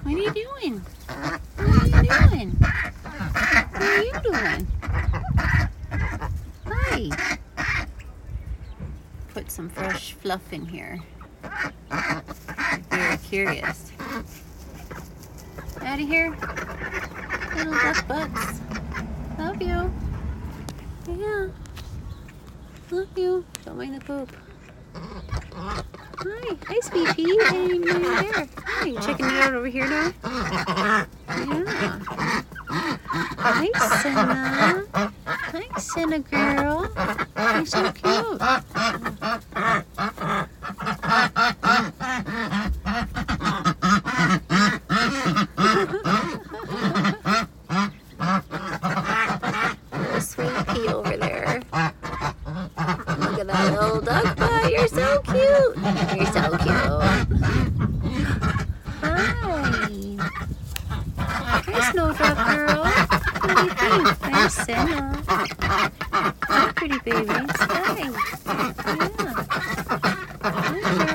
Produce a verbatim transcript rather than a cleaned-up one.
What are you doing? What are you doing? What are you doing? Hi. Put some fresh fluff in here. Very curious. Out of here. Little duck butts. Love you. Yeah. Love you. Don't mind the poop. Hi. Hi, sweetie. I didn't even know you were there. Hi. You checking it out over here now? Yeah. Hi, Senna. Hi, Senna girl. You're so cute. Little sweet pea over there. Look at that little duck butt. You're so cute. You're so cute. Hi. Hi, Snowdrop girl. What do you think? Hi, Senna. Hi, pretty babies. Hi. Yeah. Hi.